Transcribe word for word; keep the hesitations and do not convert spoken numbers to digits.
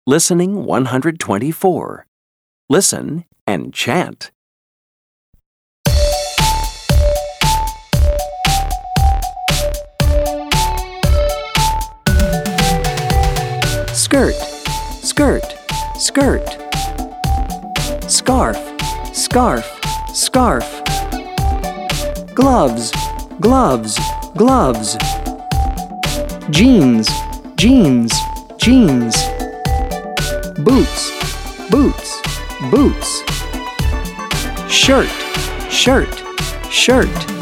Listening one hundred twenty-four. Listen and chant. Skirt, skirt, skirt. Scarf, scarf, scarf. Gloves, gloves, gloves. Jeans, jeans, jeans. Boots, boots, boots. Shirt, shirt, shirt.